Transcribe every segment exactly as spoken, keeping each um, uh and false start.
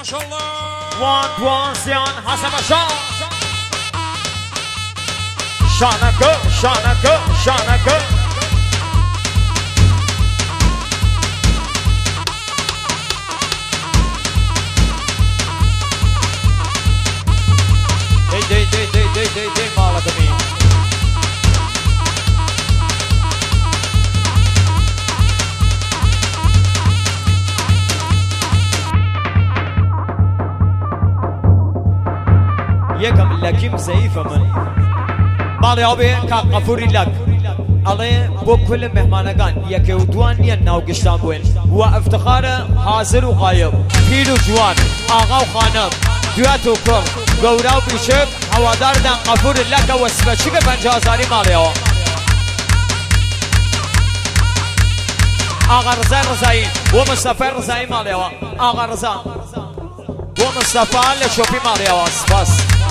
ماشاءالله وان دوازیان حسن شان شانکو شانکو شانکو دی دی دی دی دی دی دی مالدمی یکم لکیم ضعیفه من مالی آبی که قفوری لک الله بو کل مهمانگان یکی و دوان نیان ناو گشتان بوین و افتخار حاضر و غایب پیر و جوان آقا و خانم دویت و کم گورا و بیشک هوادار دن قفور لک و سپچک پنجه هزاری مالی ها آقا رضا رضایی و مصطفی رضایی مالی ها آقا رضا و مصطفی لشوپی مالی ها سپاس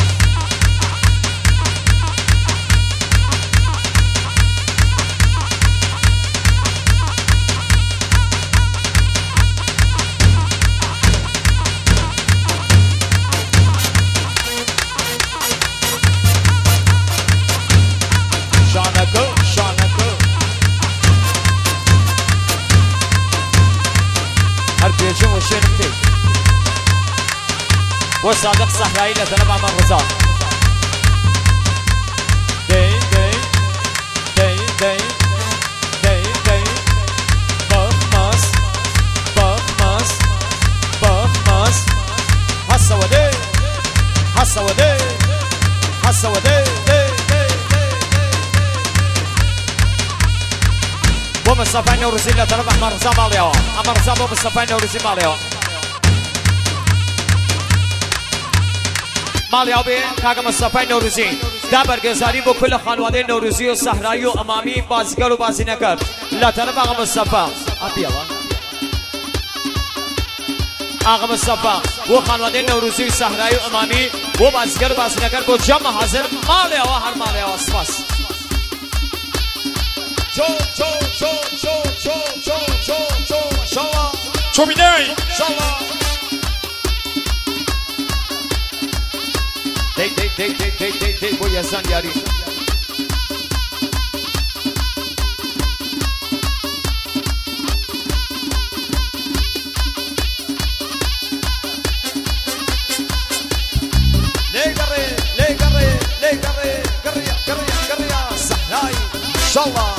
هربيجو وشيرتي وصادق صحراي لذنب عمر رضا دي دي دي دي دي دي بخمس بخمس بخمس هسا ودي هسا ودي هسا ودي بو مصطفى نورزي لطرف احمد رضا ماليو احمد رضا بو مصطفى نورزي ماليو ماليو بي كاغا مصطفى نورزي دا برگزاری بو کل خانواده نوروزی و صحرایی و امامی بازیگر و بازینگر لطرف آقا مصطفى ابي الله آقا مصطفى و خانواده نوروزی و صحرایی و امامی و بازیگر و بازینگر بو جمع حاضر ماليو هر ماليو سپاس چو چو چو چو چو چو چو چو ماشاءالله چو بینای ماشاءالله دی دی دی دی دی دی دی بو یزدان یاری لگره لگره لگره گریا گریا گریا صحرای ماشاءالله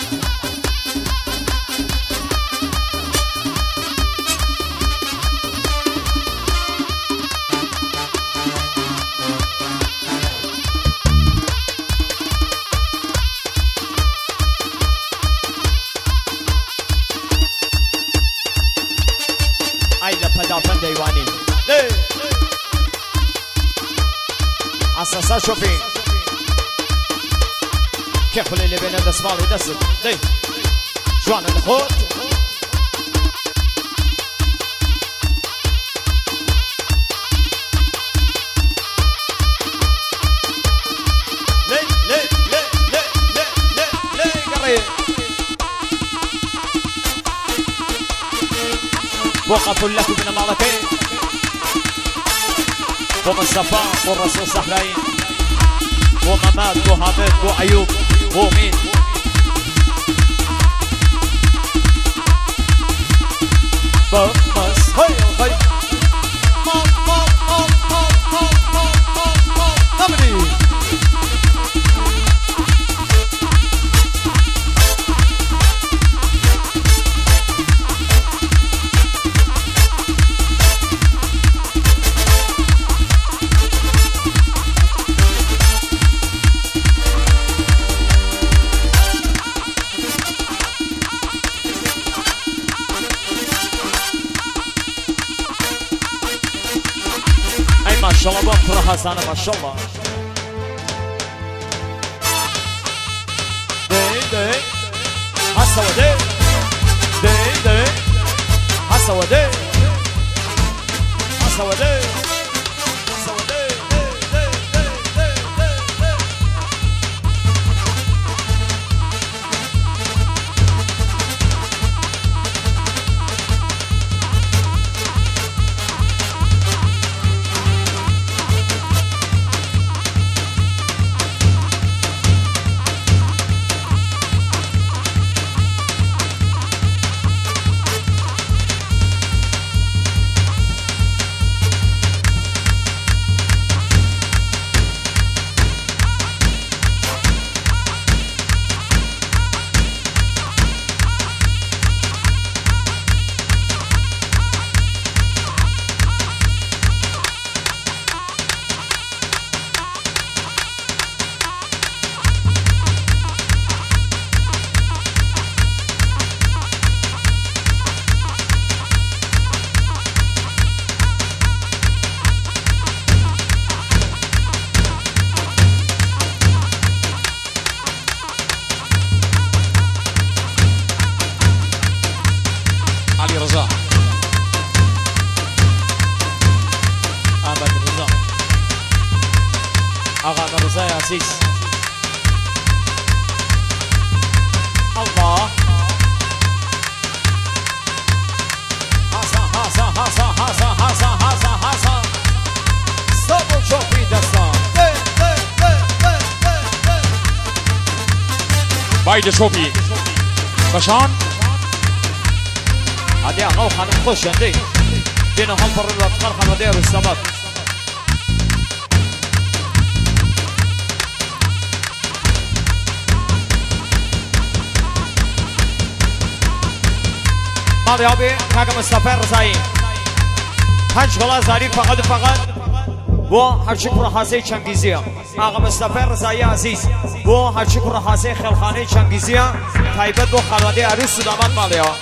پدافن دیوانی اساسا شوفی که خلی لبینه دستمالی دست دی جوان خود لی لی لی لی لی لی لی وقفوا لك من مالكين ومصطفى والرسول صحراين وممات وحامد وأيوب ومين بمس هاي هاي ما ما ما ما ما ما ما ما نمري ما شاء الله بكره حسن ما شاء الله دي دي هسا ودي دي دي هسا ودي هسا ودي هسا ودي رضای عزیز الله حسن حسن حسن حسن حسن حسن حسن صبر چوبی دستان باید چوبی باشان هدی آقا و خانم خوش هندی دین هم پر لطفر خانواده رستمات مالی آبی کاغ مصطفی رضایی پنج گلا زاری فقط فقط و هرچی پر حاضر چنگیزی آقا مصطفی رضایی عزیز و هرچی پر حاضر خلخانه چنگیزی تایبت و خانواده عروس و داماد مالی ها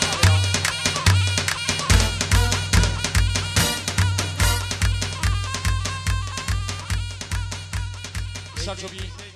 شاد چوبی